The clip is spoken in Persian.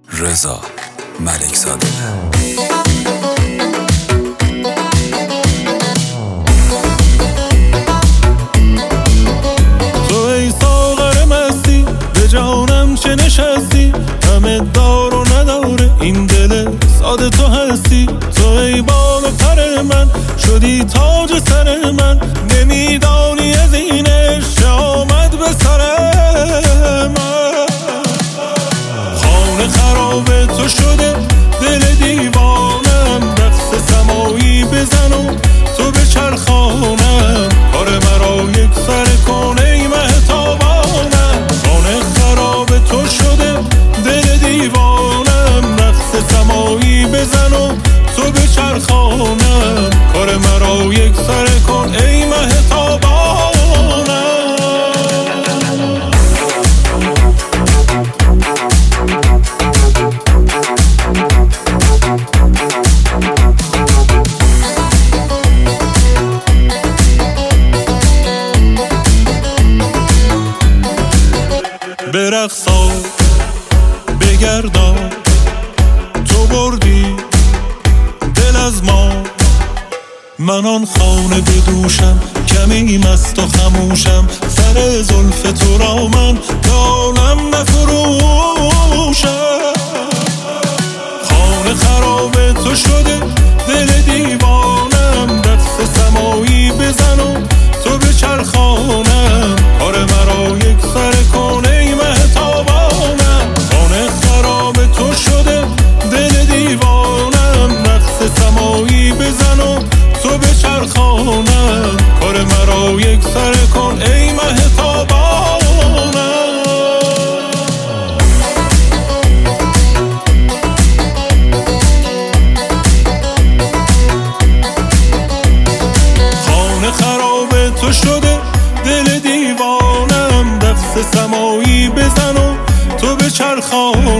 رضا ملک‌زاده. تو ای ساغر مستی به جانم چه نشستی، همه دار و نداره این دل ساده تو هستی. تو ای بال و پر من شدی تاج سر من، نمیدانی از این عشق آمد به سر من. خانه خراب تو شده دل دیوانم، رقص سمایی بزن و تو به چرخانم، کار مرا یک سر کن ای مهتابانم. خانه خراب تو شده دل دیوانم، رقص سمایی بزن و تو به چرخانم، کار مرا یک سر کن ای مهتابانم. برقصا بگردا تو بردی دل از ما، من آن خانه بدوشم کمی مست و خموشم، سر زلف تو را من دانم نفروشم. خانه خراب تو شده دل دیوانم، رقص سمایی بزن و تو به چرخانم، کار مرا یک سر کن ای مهتابانم. خانه خراب تو شده دل دیوانم، رقص سمایی بزن و تو به چرخانم، کار مرا یک سر کن ای مهتابانم. خانه خراب تو شده دل دیوانم، رقص سمایی بزن و تو به چرخانم،